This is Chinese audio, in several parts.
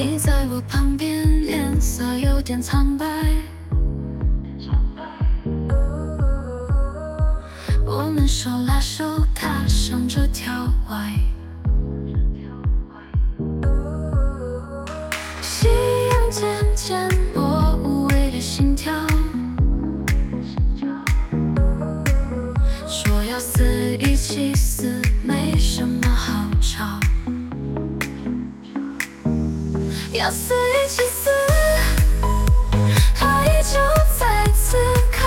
你在我旁边，脸色有点苍白。我们手拉手，踏上这条歪。夕阳渐渐落，无谓的心跳。说要死一起死，没什么好吵。要死一起死，爱就在此刻。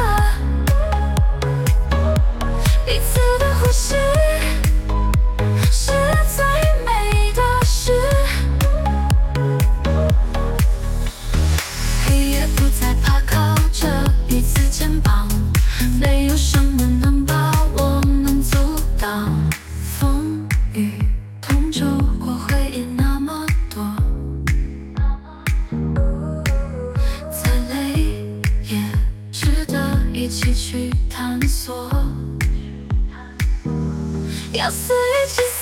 彼此的呼吸是最美的事。黑夜不再怕靠着彼此肩膀，没有什么能把我们阻挡。风雨同舟过，回忆那么多，再累也值得一起去探索。要死一起死。